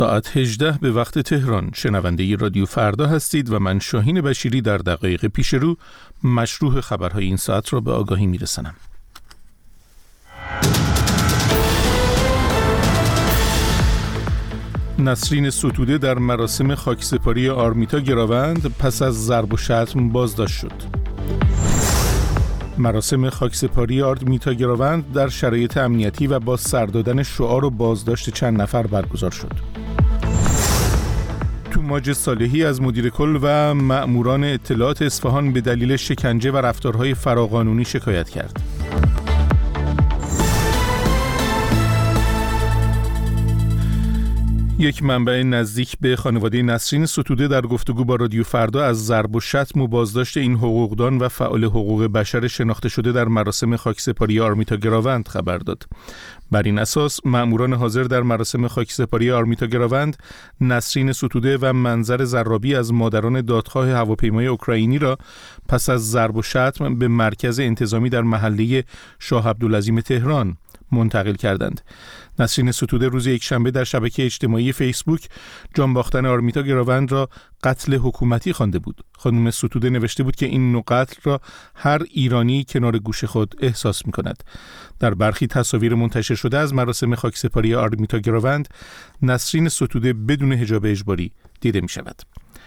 ساعت 18 به وقت تهران. شنونده رادیو فردا هستید و من شاهین بشیری در دقایق پیش رو مشروح خبرهای این ساعت را به آگاهی میرسانم. نسرین ستوده در مراسم خاکسپاری آرمیتا گراوند پس از ضرب و شتم بازداشت شد. مراسم خاکسپاری آرمیتا گراوند در شرایط امنیتی و با سر دادن شعار و بازداشت چند نفر برگزار شد. توماج صالحی از مدیر کل و مأموران اطلاعات اصفهان به دلیل شکنجه و رفتارهای فراقانونی شکایت کرد. یک منبع نزدیک به خانواده نسرین ستوده در گفتگو با رادیو فردا از ضرب و شتم و بازداشت این حقوقدان و فعال حقوق بشر شناخته شده در مراسم خاکسپاری آرمیتا گراوند خبر داد. بر این اساس مأموران حاضر در مراسم خاکسپاری آرمیتا گراوند نسرین ستوده و منظر زرابی از مادران دادخواه هواپیمای اوکراینی را پس از ضرب و شتم به مرکز انتظامی در محله شاه عبدالعظیم تهران منتقل کردند. نسرین ستوده روز یکشنبه در شبکه اجتماعی فیسبوک جان باختن آرمیتا گراوند را قتل حکومتی خوانده بود. خانم ستوده نوشته بود که این نوع قتل را هر ایرانی کنار گوش خود احساس می‌کند. در برخی تصاویر منتشر شده از مراسم خاکسپاری آرمیتا گراوند نسرین ستوده بدون حجاب اجباری دیده می‌شود.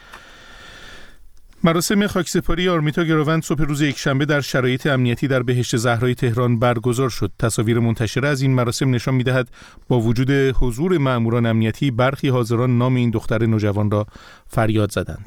مراسم خاکسپاری آرمیتا گراوند صبح روز یکشنبه در شرایط امنیتی در بهشت زهرای تهران برگزار شد. تصاویر منتشره از این مراسم نشان می‌دهد با وجود حضور مأموران امنیتی برخی حاضران نام این دختر نوجوان را فریاد زدند.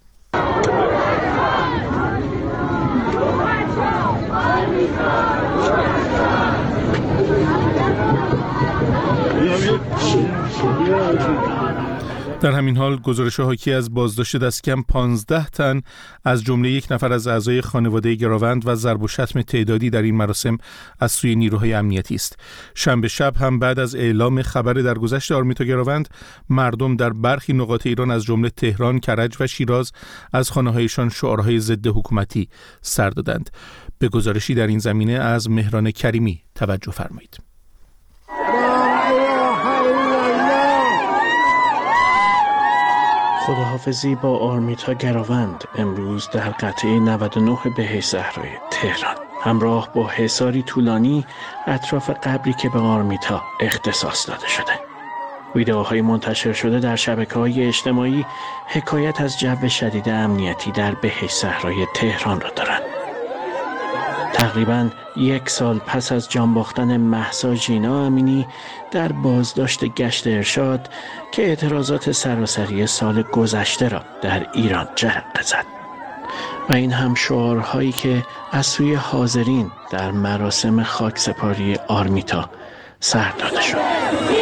در همین حال گزارش حاکی از بازداشت دست کم 15 تن از جمله یک نفر از اعضای خانواده گراوند و ضرب و شتم تعدادی در این مراسم از سوی نیروهای امنیتی است. شنبه شب هم بعد از اعلام خبر درگذشت آرمیتا گراوند مردم در برخی نقاط ایران از جمله تهران، کرج و شیراز از خانه‌هایشان شعارهای ضد حکومتی سر دادند. به گزارشی در این زمینه از مهران کریمی توجه فرمایید. خداحافظی با آرمیتا گراوند امروز در قطعه 99 بهشت زهرای تهران همراه با حصاری طولانی اطراف قبری که به آرمیتا اختصاص داده شده. ویدئوهای منتشر شده در شبکه‌های اجتماعی حکایت از جو شدید امنیتی در بهشت زهرای تهران را دارند. تقریباً 1 سال پس از جان باختن مهسا ژینا امینی در بازداشت گشت ارشاد که اعتراضات سراسری سال گذشته را در ایران جرقه زد و این هم شعارهایی که از سوی حاضرین در مراسم خاکسپاری آرمیتا سر داده شد.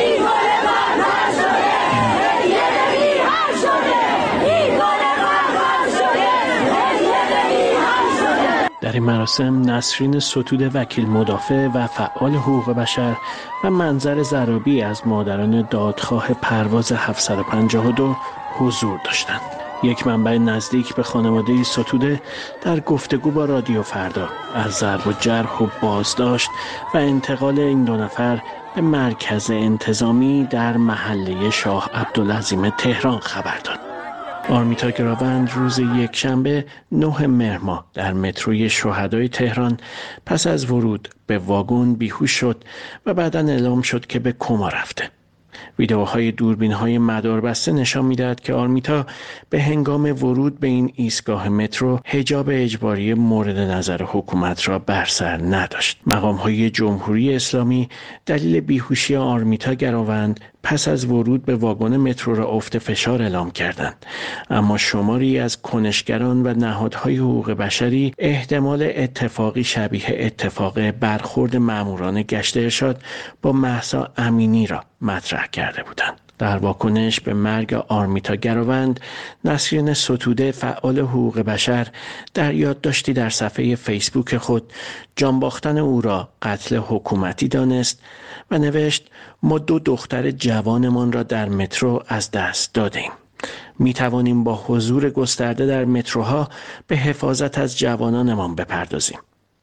در این مراسم نسرین ستوده وکیل مدافع و فعال حقوق بشر و منظر زرابی از مادران دادخواه پرواز 752 حضور داشتند. یک منبع نزدیک به خانواده ستوده در گفتگو با رادیو فردا از ضرب و جرح و بازداشت و انتقال این 2 نفر به مرکز انتظامی در محله شاه عبدالعظیم تهران خبر داد. آرمیتا گراوند روز یکشنبه 9 مهر ماه در متروی شهدای تهران پس از ورود به واگن بیهوش شد و بعداً اعلام شد که به کما رفته. ویدئوهای دوربین‌های مداربسته نشان می‌دهد که آرمیتا به هنگام ورود به این ایستگاه مترو حجاب اجباری مورد نظر حکومت را بر سر نداشت. مقام‌های جمهوری اسلامی دلیل بیهوشی آرمیتا گراوند پس از ورود به واگن مترو را افت فشار اعلام کردند، اما شماری از کنشگران و نهادهای حقوق بشری احتمال اتفاقی شبیه اتفاق برخورد ماموران گشت ارشاد با مهسا امینی را مطرح کرده بودند. در واکنش به مرگ آرمیتا گراوند، نسرین ستوده فعال حقوق بشر در یادداشتی در صفحه فیسبوک خود جان باختن او را قتل حکومتی دانست و نوشت: ما 2 دختر جوانمان را در مترو از دست دادیم. می توانیم با حضور گسترده در متروها به حفاظت از جوانانمان بپردازیم.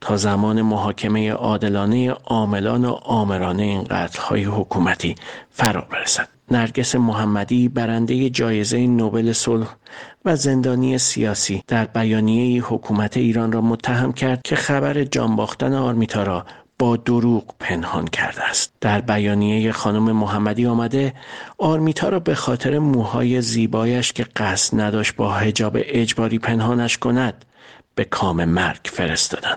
تا زمان محاکمه عادلانه عاملان و آمرانه این قتل‌های حکومتی فرا برسد. نرگس محمدی برنده جایزه نوبل صلح و زندانی سیاسی در بیانیه حکومت ایران را متهم کرد که خبر جان باختن آرمیتا را با دروغ پنهان کرده است. در بیانیه خانم محمدی آمده آرمیتا را به خاطر موهای زیبایش که قصد نداشت با حجاب اجباری پنهانش کند به کام مرگ فرستادند.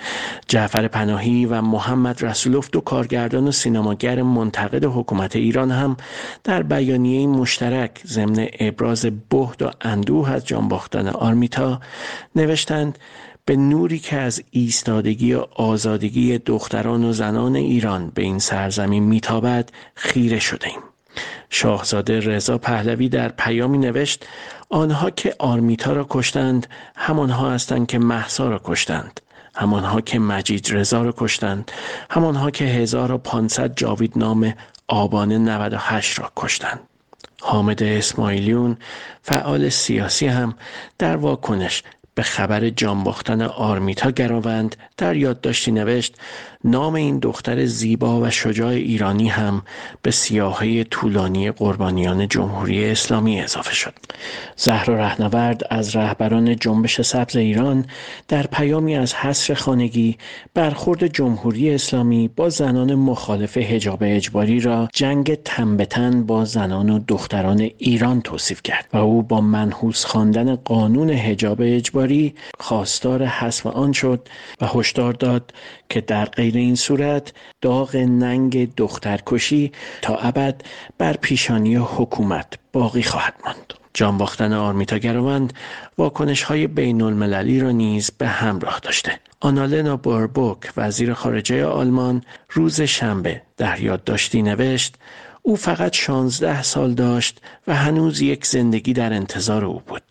جعفر پناهی و محمد رسولوف، دو کارگردان و سینماگر منتقد حکومت ایران، هم در بیانیه مشترک ضمن ابراز بهت و اندوه از جان باختن آرمیتا نوشتند: به نوری که از ایستادگی و آزادگی دختران و زنان ایران به این سرزمین میتابد خیره شده ایم. شاهزاده رضا پهلوی در پیامی نوشت: آنها که آرمیتا را کشتند همانها هستند که مهسا را کشتند، همانها که مجید رضا را کشتند، همانها که 1500 جاویدنام آبان 98 را کشتند. حامد اسماعیلیون، فعال سیاسی، هم در واکنش به خبر جان باختن آرمیتا گراوند در یادداشتی نوشت: نام این دختر زیبا و شجاع ایرانی هم به سیاهه طولانی قربانیان جمهوری اسلامی اضافه شد. زهرا رهنورد از رهبران جنبش سبز ایران در پیامی از حصر خانگی برخورد جمهوری اسلامی با زنان مخالف حجاب اجباری را جنگ تن به تن با زنان و دختران ایران توصیف کرد و او با منحوس خواندن قانون حجاب اجباری خواستار حذف آن شد و هشدار داد که در غیر این صورت داغ ننگ دخترکشی تا ابد بر پیشانی حکومت باقی خواهد ماند. جان باختن آرمیتا گراوند واکنش‌های بین‌المللی را نیز به همراه داشته. آنالنا باربوک، وزیر خارجه آلمان، روز شنبه در یادداشتی نوشت: او فقط 16 سال داشت و هنوز یک زندگی در انتظار او بود.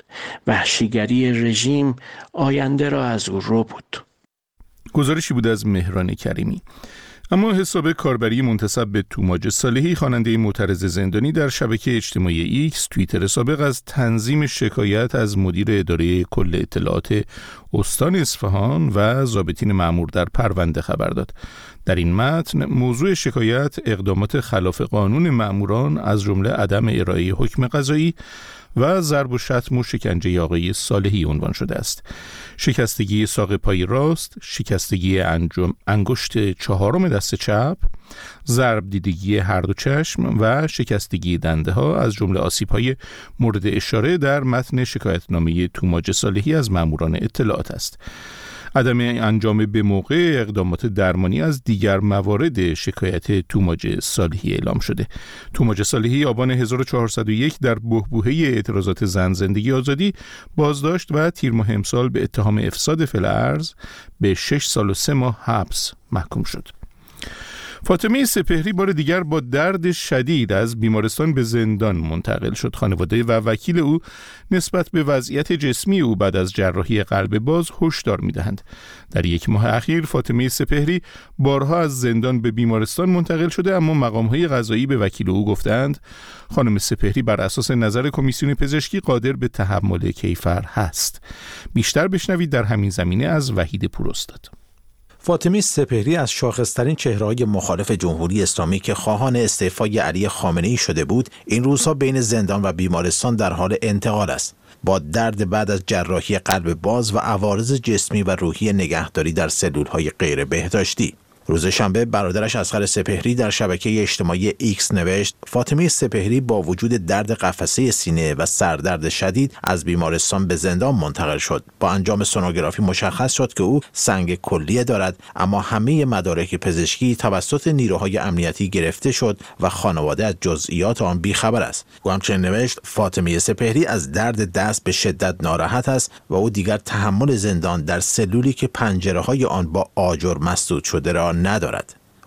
وحشیگری رژیم آینده را از او رو بود. گزارشی بود از مهران کریمی. اما حساب کاربری منتسب به توماج صالحی، خواننده معترض زندانی، در شبکه اجتماعی ایکس توییتر سابق از تنظیم شکایت از مدیر اداره کل اطلاعات استان اصفهان و ضابطین مأمور در پرونده خبر داد. در این متن موضوع شکایت اقدامات خلاف قانون مأموران از جمله عدم ارائه حکم قضایی و ضرب و شتم و شکنجه آقای صالحی عنوان شده است. شکستگی ساق پای راست، شکستگی انگشت چهارم دست چپ، ضرب دیدگی هر دو چشم و شکستگی دنده ها از جمله آسیب های مورد اشاره در متن شکایتنامه توماج صالحی از مأموران اطلاعات است. عدم انجام به موقع اقدامات درمانی از دیگر موارد شکایت توماج صالحی اعلام شده. توماج صالحی آبان 1401 در بحبوحه اعتراضات زن زندگی آزادی بازداشت و تیر ماه امسال به اتهام افساد فی‌الارض به 6 سال و 3 ماه حبس محکوم شد. فاطمه سپهری بار دیگر با درد شدید از بیمارستان به زندان منتقل شد. خانواده و وکیل او نسبت به وضعیت جسمی او بعد از جراحی قلب باز هشدار می‌دهند. در یک ماه اخیر فاطمه سپهری بارها از زندان به بیمارستان منتقل شده، اما مقام‌های قضایی به وکیل او گفتند خانم سپهری بر اساس نظر کمیسیون پزشکی قادر به تحمل کیفر هست. بیشتر بشنوید در همین زمینه از وحید پوراستاد. فاطمه سپهری از شاخص‌ترین چهره‌های مخالف جمهوری اسلامی که خواهان استعفای علی خامنه‌ای شده بود، این روزها بین زندان و بیمارستان در حال انتقال است. با درد بعد از جراحی قلب باز و عوارض جسمی و روحی نگهداری در سلول‌های غیر بهداشتی. روز شنبه برادرش اصغر سپهری در شبکه اجتماعی ایکس نوشت: فاطمه سپهری با وجود درد قفسه سینه و سردرد شدید از بیمارستان به زندان منتقل شد. با انجام سونوگرافی مشخص شد که او سنگ کلیه دارد، اما همه مدارک پزشکی توسط نیروهای امنیتی گرفته شد و خانواده از جزئیات آن بیخبر است. او همچنین نوشت: فاطمه سپهری از درد دست به شدت ناراحت است و او دیگر تحمل زندان در سلولی که پنجره‌های آن با آجر مسدود شده را ندارد.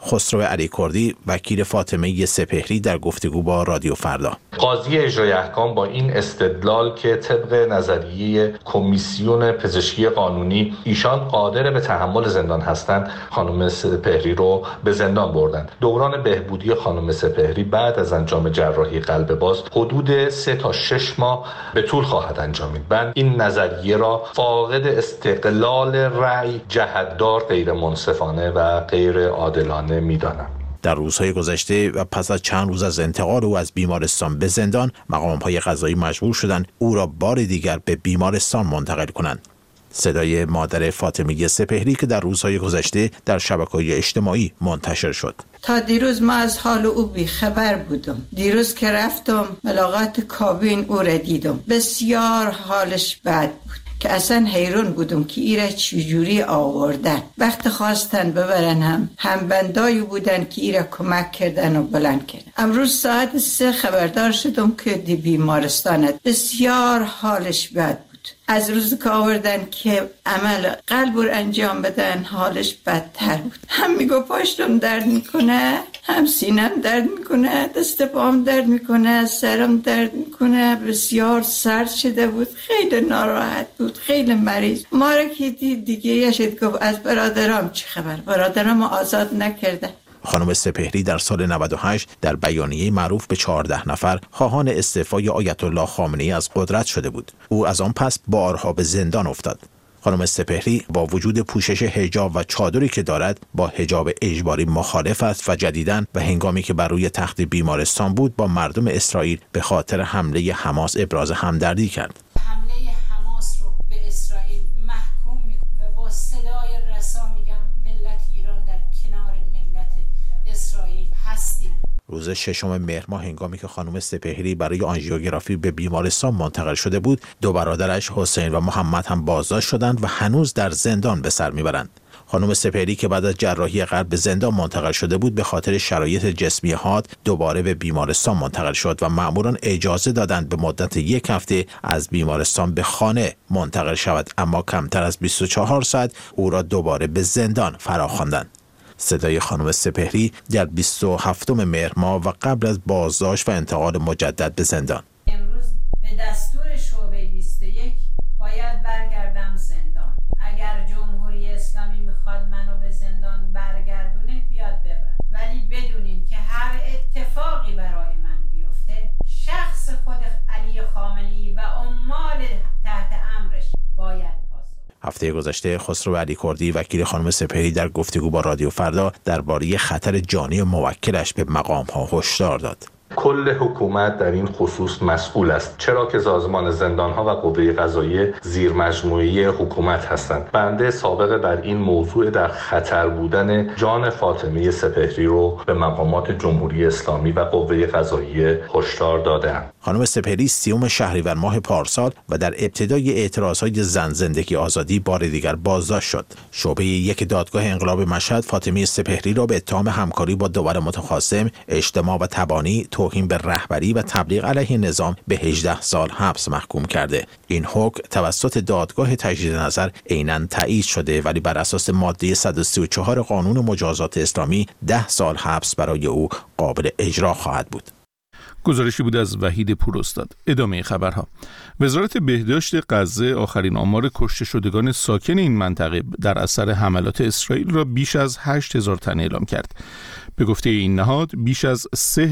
خسرو علی کردی وکیل فاطمه سپهری در گفتگو با رادیو فردا. قاضی اجرای احکام با این استدلال که طبق نظریه کمیسیون پزشکی قانونی ایشان قادر به تحمل زندان هستند، خانم سپهری رو به زندان بردند. دوران بهبودی خانم سپهری بعد از انجام جراحی قلب باز حدود 3 تا 6 ماه به طول خواهد انجامید. من این نظریه را فاقد استقلال رأی، جهتدار، غیر منصفانه و غیر عادلانه می‌دانم. در روزهای گذشته و پس از چند روز از انتقال او از بیمارستان به زندان، مقام‌های قضایی مجبور شدند او را بار دیگر به بیمارستان منتقل کنند. صدای مادر فاطمه سپهری که در روزهای گذشته در شبکه‌های اجتماعی منتشر شد. تا دیروز ما از حال او بیخبر بودم. دیروز که رفتم ملاقات کابین او را دیدم. بسیار حالش بد بود که اصلا حیران بودم که ایره چجوری آوردن. وقت خواستن ببرن هم بندایی بودن که ایره کمک کردن و بلند کردن. امروز ساعت 3 خبردار شدم که دی بیمارستانت. بسیار حالش بد بود. از روز که آوردن که عمل قلب رو انجام بدن حالش بدتر بود. هم میگو پشتم درد میکنه، هم سینم درد میکنه، دست پام درد میکنه، سرم درد میکنه. بسیار سرد شده بود، خیلی ناراحت بود، خیلی مریض. ما را که دید دیگه یشید گفت از برادرام چه خبر؟ برادرام آزاد نکرده. خانم سپهری در سال 98 در بیانیه معروف به 14 نفر خواهان استعفای آیت الله خامنه‌ای از قدرت شده بود. او از آن پس بارها به زندان افتاد. خانم سپهری با وجود پوشش حجاب و چادری که دارد با حجاب اجباری مخالف است و جدیداً و هنگامی که بر روی تخت بیمارستان بود با مردم اسرائیل به خاطر حمله حماس ابراز همدردی کرد. حمله حماس رو به اسرائیل محکوم می‌کنم و با صدای رسا میگم ملت ایران در کنار ملت اسرائیل هستیم. روز 6 مهر ماه هنگامی که خانم سپهری برای آنژیوگرافی به بیمارستان منتقل شده بود، 2 برادرش حسین و محمد هم بازداشت شدند و هنوز در زندان به سر میبرند. خانم سپهری که بعد از جراحی قلب به زندان منتقل شده بود به خاطر شرایط جسمی حاد دوباره به بیمارستان منتقل شد و مأموران اجازه دادند به مدت 1 هفته از بیمارستان به خانه منتقل شود، اما کمتر از 24 ساعت او را دوباره به زندان فراخواندند. صدای خانم سپهری در 27 مهر ماه و قبل از بازداشت و انتقال مجدد به زندان. امروز به دستور شعبه 21 باید برگردم زندان. اگر جمهوری اسلامی میخواد منو به زندان برگردونه بیاد ببر، ولی بدونین که هر اتفاقی برای من بیفته شخص خود علی خامنه‌ای و عمال تحت امرش باید. هفته گذشته خسرو علی کردی وکیل خانم سپهری در گفتگو با رادیو فردا درباره خطر جانی موکلش به مقام‌ها هشدار داد. کل حکومت در این خصوص مسئول است، چرا که سازمان زندان‌ها و قوه قضاییه زیر مجموعه حکومت هستند. بنده سابقه بر این موضوع در خطر بودن جان فاطمه سپهری رو به مقامات جمهوری اسلامی و قوه قضاییه هشدار داده‌ام. خانم سپهری 30 شهریور ماه پارسال و در ابتدای اعتراضهای زن زندگی آزادی بار دیگر بازداشت شد. شعبه 1 دادگاه انقلاب مشهد فاطمه سپهری را به اتهام همکاری با 2 متخاصم، اجتماع و تبانی، توهین به رهبری و تبلیغ علیه نظام به 18 سال حبس محکوم کرده. این حکم توسط دادگاه تجدید نظر عیناً تایید شده، ولی بر اساس ماده 134 قانون مجازات اسلامی 10 سال حبس برای او قابل اجرا خواهد بود. گزارشی بود از وحید پوراستاد. ادامه خبرها. وزارت بهداشت غزه آخرین آمار کشته شدگان ساکن این منطقه در اثر حملات اسرائیل را بیش از 8000 تن اعلام کرد. به گفته این نهاد بیش از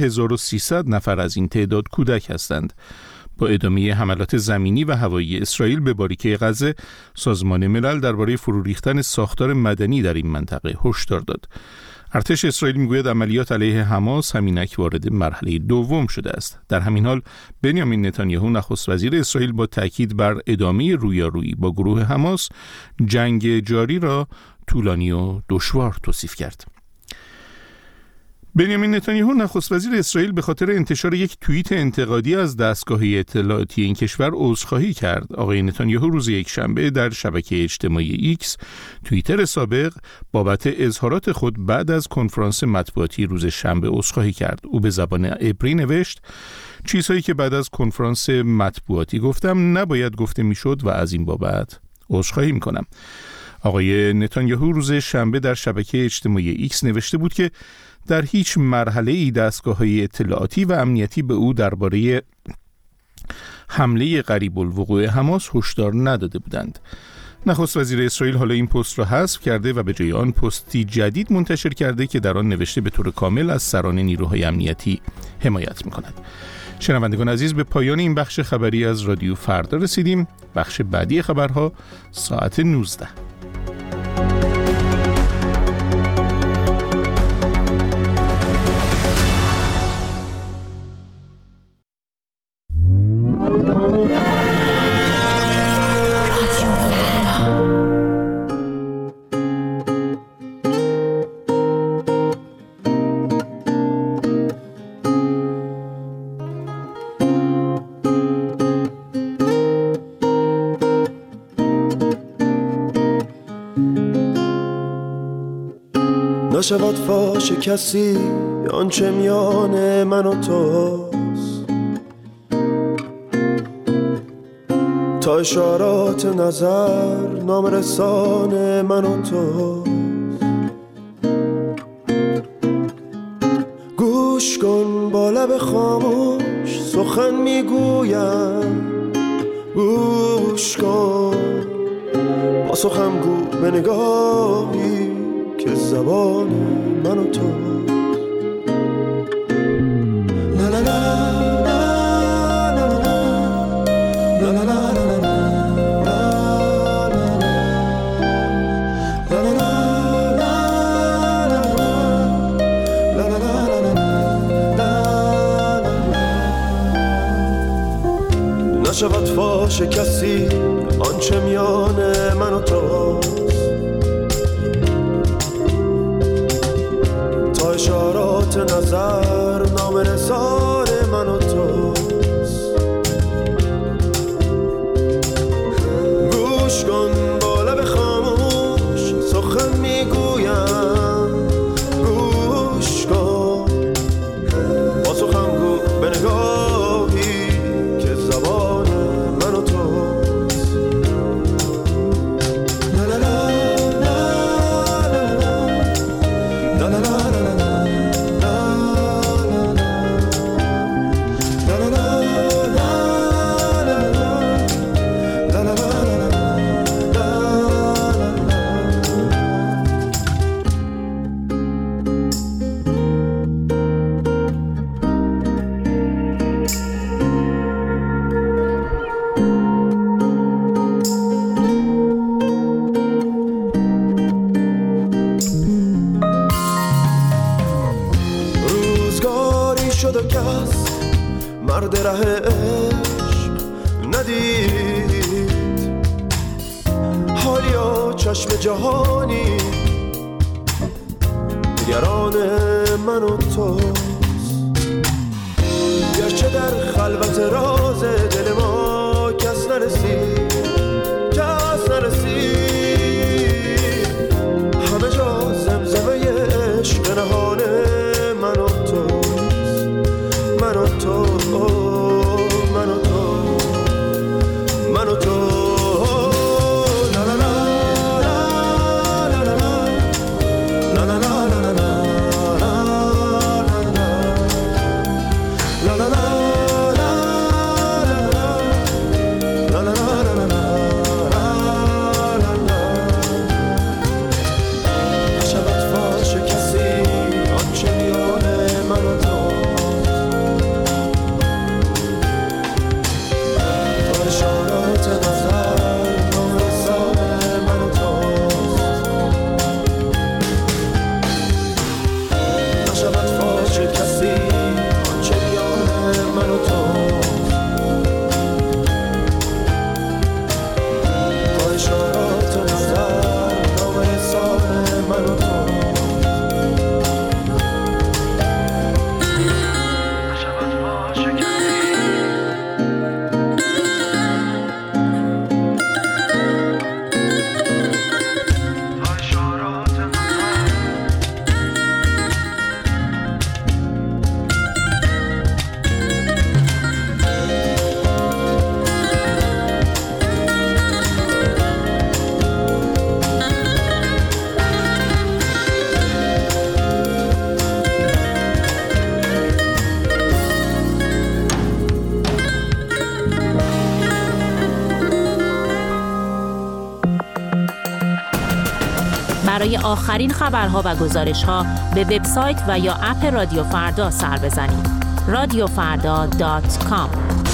3300 نفر از این تعداد کودک هستند. با ادامه حملات زمینی و هوایی اسرائیل به باریکه غزه، سازمان ملل درباره فرو ریختن ساختار مدنی در این منطقه هشدار داد. ارتش اسرائیل میگوید عملیات علیه حماس همینک وارد مرحله دوم شده است. در همین حال بنیامین نتانیاهو نخست وزیر اسرائیل با تاکید بر ادامه رویارویی با گروه حماس جنگ جاری را طولانی و دشوار توصیف کرد. بنیامین نتانیاهو نخست وزیر اسرائیل به خاطر انتشار یک توییت انتقادی از دستگاه اطلاعاتی این کشور عذرخواهی کرد. آقای نتانیاهو روز یکشنبه در شبکه اجتماعی ایکس توییتر سابق بابت اظهارات خود بعد از کنفرانس مطبوعاتی روز شنبه عذرخواهی کرد. او به زبان عبری نوشت: چیزهایی که بعد از کنفرانس مطبوعاتی گفتم نباید گفته میشد و از این بابت عذرخواهی میکنم. آقای نتانیاهو روز شنبه در شبکه اجتماعی ایکس نوشته بود که در هیچ مرحله‌ای دستگاه‌های اطلاعاتی و امنیتی به او درباره حمله قریب الوقوع حماس هشدار نداده بودند. نخست وزیر اسرائیل حالا این پست را حذف کرده و به جای آن پستی جدید منتشر کرده که در آن نوشته به طور کامل از سران نیروهای امنیتی حمایت می‌کند. شنوندگان عزیز، به پایان این بخش خبری از رادیو فردا رسیدیم. بخش بعدی خبرها ساعت 19. نشود فاش کسی آنچه میان من و توست، تا اشارات نظر نامرسان من و توست. گوش کن با لب خاموش سخن میگویم، گوش کن پاسخم گو به نگاهی که زبان من و تو. لا لا لا لا لا لا لا لا نشود فاش کسی آنچه میان من و توست، تا اشارات نظر نامرسان من و توست. گوش کن با لب خاموش سخن میگویم، گوش کن با سخن گو به نگاهی که زبان من و توست. لا لا لا لا لا لا مرد ره عشق ندید، حالیا چشم جهانی نگران من و توست. گرچه در خلوت راز دل ما کس نرسید، کس نرسید، همه جا زمزمه عشق نهان من و توست، من و تو، من و تو، من و تو. لا لا لا لا لا لا لا لا لا لا لا لا لا برای آخرین خبرها و گزارش‌ها به وبسایت و یا اپ رادیو فردا سر بزنید. radiofarda.com.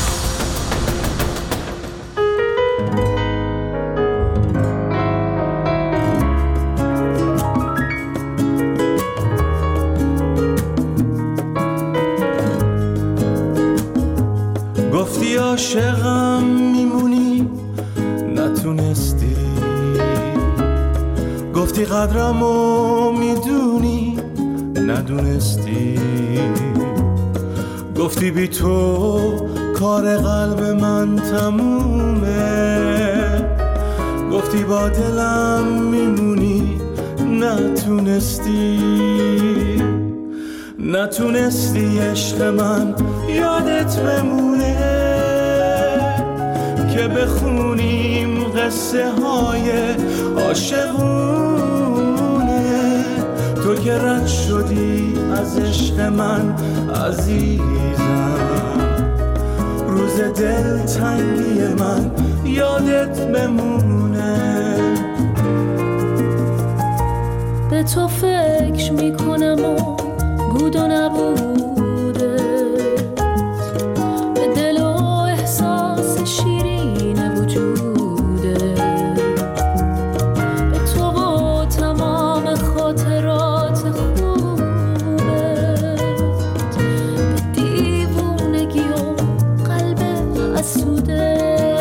گفتی عاشقم میمونی نتونستی، گفتی قدرمو میدونی ندونستی، گفتی بی تو کار قلب من تمومه، گفتی با دلم میمونی نتونستی، نتونستی عشق من یادت بمونه که بخونیم قصه های عاشقونه. تو که رد شدی از عشق من عزیزم، روز دل تنگی من یادت بمونه. به تو فکر میکنم و بود و نبوده، به دل و احساس شیرین وجوده، به تو و تمام خاطرات خوبه، به دیوونگی و قلب حسوده.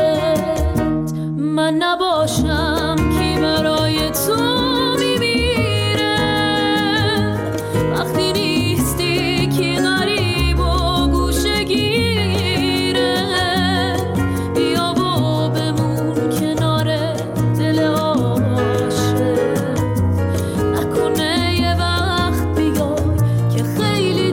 من نباشم کی برای تو میمیره، وقتی نیستی کی غریب و گوشه‌گیره. بیا و بمون کنار دل عاشق، نکنه یه وقت بیای که خیلی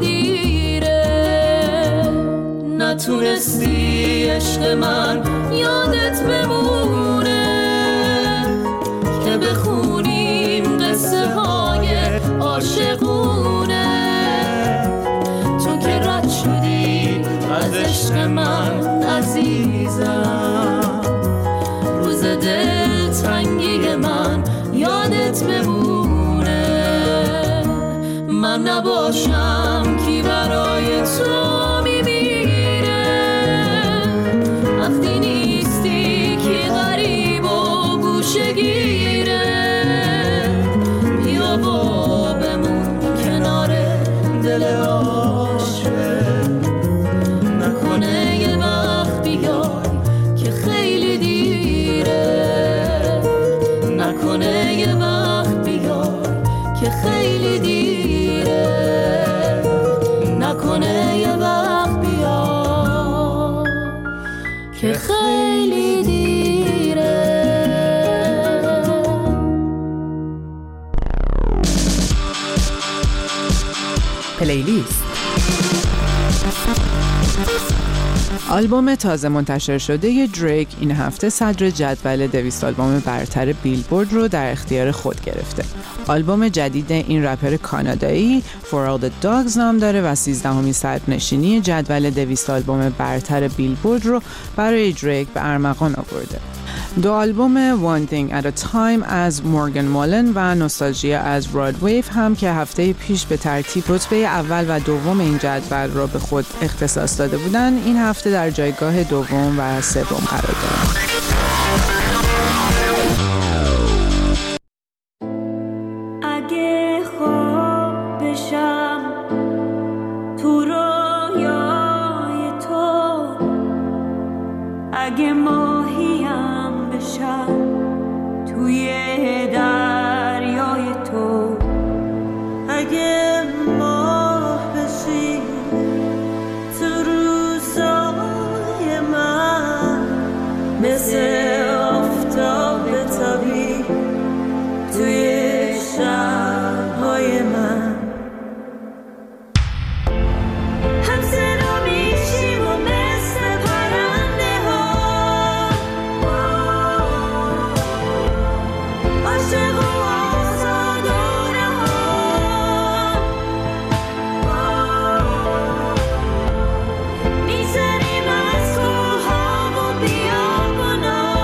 دیره. نتونستی عشق من یادت بمونه که بخونیم قصه های عاشقونه. تو که رد شدی از عشق من عزیزم، روز دل تنگی من یادت بمونه. من نباشم کی برای تو میمیره، وقتی نیستی کی غریب و گوشه‌گیره. بیا و بمون کنار دل عاشق، نکنه یه وقت بیای که خیلی دیره، نکنه یه وقت بیای که خیلی دیره، نکنه یه وقت بیای که خیلی دیره. پلیلیست. آلبوم تازه منتشر شده دریک این هفته صدر جدول 200 آلبوم برتر بیلبورد رو در اختیار خود گرفته. آلبوم جدید این رپر کانادایی For All The Dogs نام داره و 13مین صدرنشینی جدول 200 آلبوم برتر بیلبورد رو برای دریک به ارمغان آورده. دو آلبوم One Thing At A Time از مورگان مالن و نوستالژیا از راد ویف هم که هفته پیش به ترتیب رتبه اول و دوم این جدول را به خود اختصاص داده بودند، این هفته در جایگاه دوم و سوم قرار دارند. اگه خواب بشم تو رویای تو، اگه ماهیم بشم توی دریای تو، اگه ماه بشی تو روزای من، مثل آفتاب تابی توی شب‌های من. هم صدا میشیم و مثل پرنده ها، عاشق و آزاد و رها، می‌زنیم از کوه‌ها و بیابونا،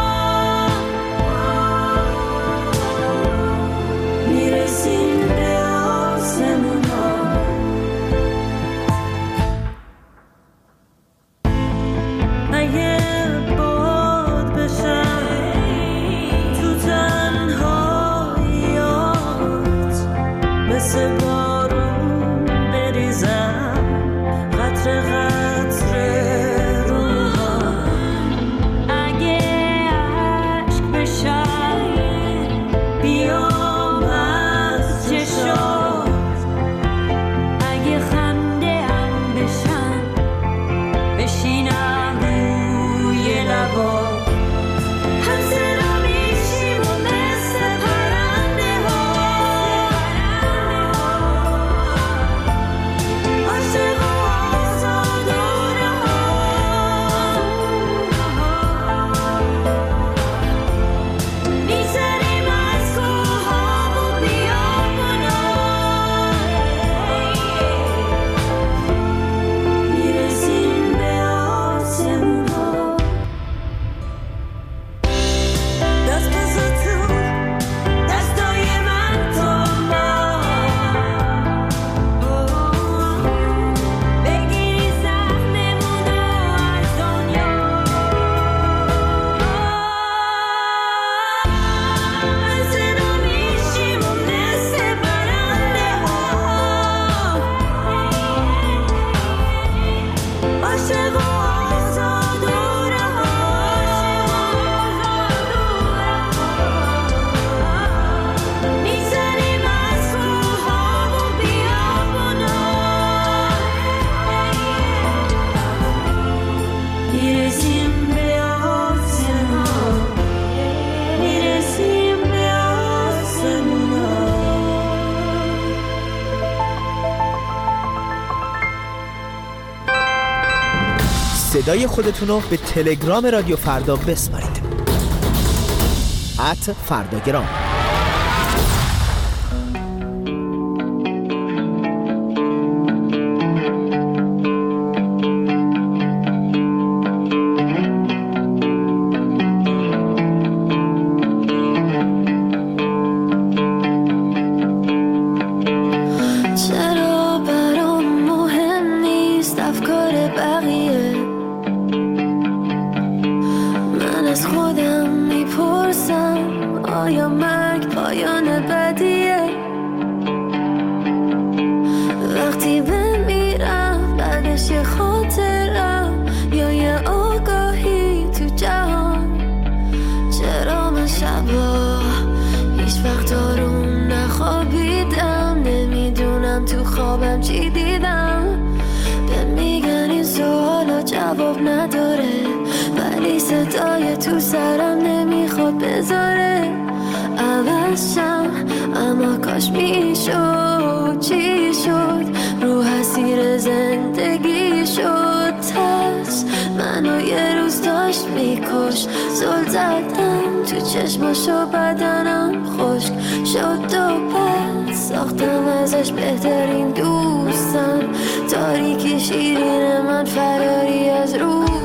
صدای خودتونو به تلگرام رادیو فردا بسپارید. @فرداگرام. چی دیدم به میگن این سوالا جواب نداره، ولی صدای تو سرم نمیخواد بذاره عوض شم، اما کاش میشد. چی شد؟ رو اسیر زندگی شد ترس منو یه روز داشت میکش. زل زدم تو چشماشو بدنم خشک شد و پس ساختم ازش بهترین دوستم. تاریکی شیرین من فراری از رو